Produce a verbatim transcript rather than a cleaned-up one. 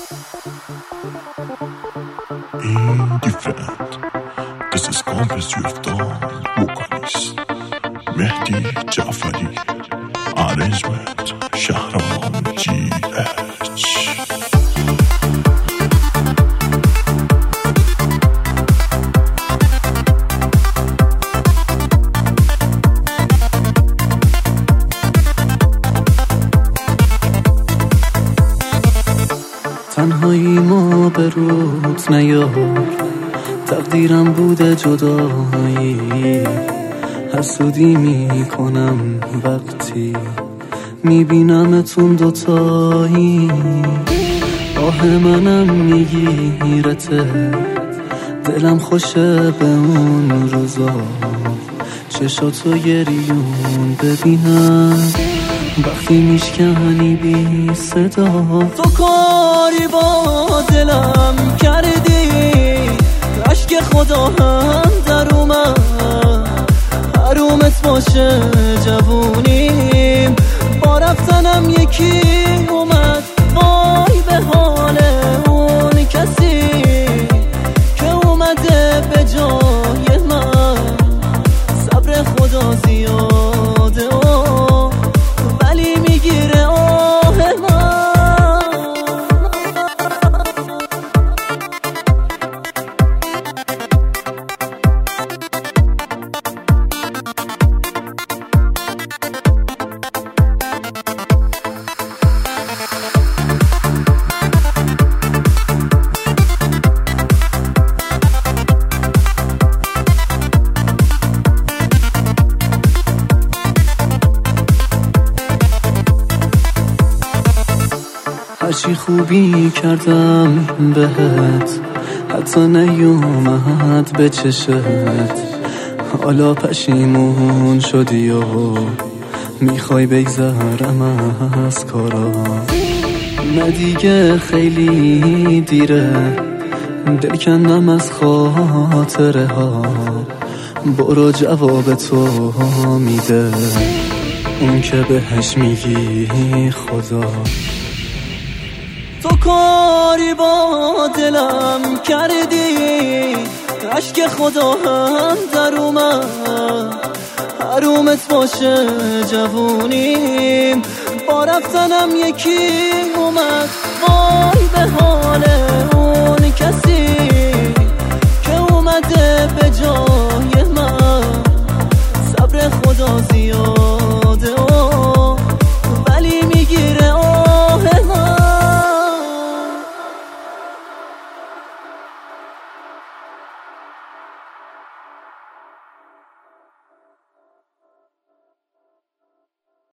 Indifferent. This is composed done vocalist مهدی جعفری. Arrangement شهرام جی اچ. تنهایی ما به روت نیار، تقدیرم بوده جدایی. حسودی میکنم وقتی میبینمتون دوتایی. آه منم میگیرته، دلم خوشه به اون روزا. چشاتو گریون ببینم وقتی میشکنی بی صدا. تو کاری با دلم کردی، عشق خدا هم در اومد. حرومت باشه جوونیم، با رفتنم یکی اومد. وای به حال اون کسی که اومده به جای من. صبر خدا زیاده ولی میگیره آه من. هرچی خوبی کردم بهت، حتی نیومد به چشت. حالا پشیمون شدی و میخوای بگذرم از کارا. نه دیگه خیلی دیره، دل کندم از خاطره ها. برو جواب تو میده اون که بهش میگی خدا. تو کاری با دلم کردی، عشق خدا هم در اومد. حرومت باشه جوونیم، با رفتنم یکی اومد. وای به حال